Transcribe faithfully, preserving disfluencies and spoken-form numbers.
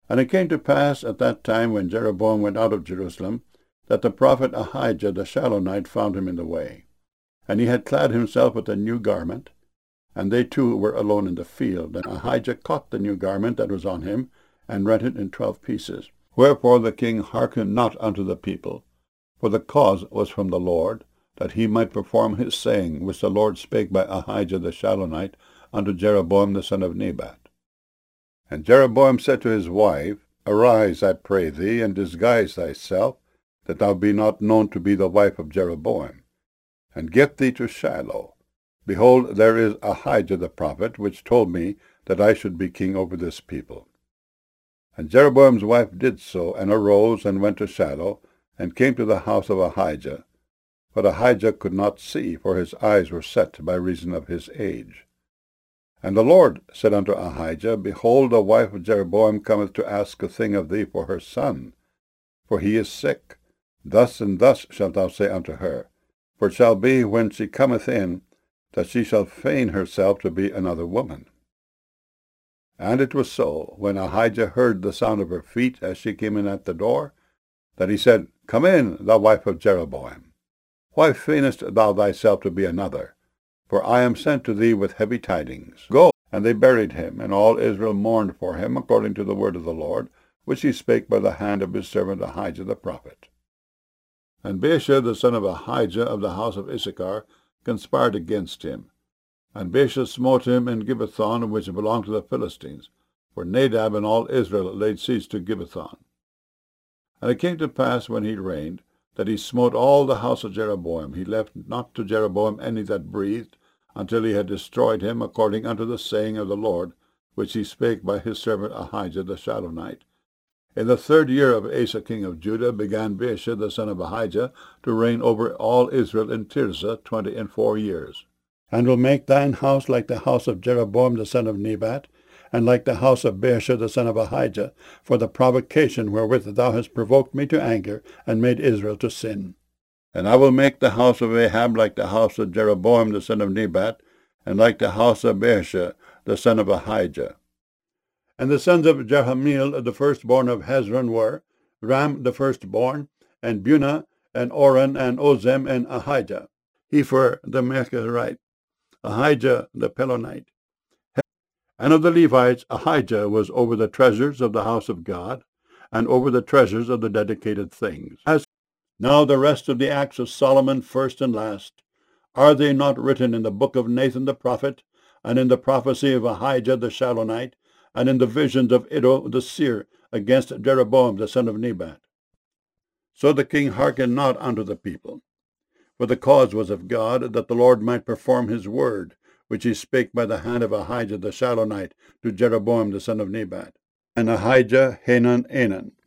And it came to pass at that time, when Jeroboam went out of Jerusalem, that the prophet Ahijah the Shilonite found him in the way. And he had clad himself with a new garment, and they two were alone in the field. And Ahijah caught the new garment that was on him, and rent it in twelve pieces. Wherefore the king hearkened not unto the people, for the cause was from the Lord, that he might perform his saying, which the Lord spake by Ahijah the Shilonite unto Jeroboam the son of Nebat. And Jeroboam said to his wife, Arise, I pray thee, and disguise thyself, that thou be not known to be the wife of Jeroboam, and get thee to Shiloh. Behold, there is Ahijah the prophet, which told me that I should be king over this people. And Jeroboam's wife did so, and arose, and went to Shiloh, and came to the house of Ahijah. But Ahijah could not see, for his eyes were set by reason of his age. And the Lord said unto Ahijah, Behold, the wife of Jeroboam cometh to ask a thing of thee for her son, for he is sick. Thus and thus shalt thou say unto her, for it shall be, when she cometh in, that she shall feign herself to be another woman. And it was so, when Ahijah heard the sound of her feet as she came in at the door, that he said, Come in, thou wife of Jeroboam. Why feignest thou thyself to be another? For I am sent to thee with heavy tidings. Go. And they buried him, and all Israel mourned for him, according to the word of the Lord, which he spake by the hand of his servant Ahijah the prophet. And Baasha the son of Ahijah of the house of Issachar conspired against him. And Baasha smote him in Gibbethon, which belonged to the Philistines, for Nadab and all Israel laid siege to Gibbethon. And it came to pass, when he reigned, that he smote all the house of Jeroboam. He left not to Jeroboam any that breathed, until he had destroyed him, according unto the saying of the Lord, which he spake by his servant Ahijah the Shilonite. In the third year of Asa king of Judah began Baasha the son of Ahijah to reign over all Israel in Tirzah twenty and four years. And will make thine house like the house of Jeroboam the son of Nebat, and like the house of Baasha the son of Ahijah, for the provocation wherewith thou hast provoked me to anger, and made Israel to sin. And I will make the house of Ahab like the house of Jeroboam the son of Nebat, and like the house of Baasha the son of Ahijah. And the sons of Jerahmeel the firstborn of Hezron were Ram the firstborn, and Bunah, and Oren, and Ozem, and Ahijah, Hepher the Mechazite, Ahijah the Pelonite. And of the Levites, Ahijah was over the treasures of the house of God, and over the treasures of the dedicated things. As now the rest of the acts of Solomon, first and last, are they not written in the book of Nathan the prophet, and in the prophecy of Ahijah the Shilonite, and in the visions of Iddo the seer against Jeroboam the son of Nebat? So the king hearkened not unto the people, for the cause was of God, that the Lord might perform his word, which he spake by the hand of Ahijah the Shilonite to Jeroboam the son of Nebat. And Ahijah Hanan Anan.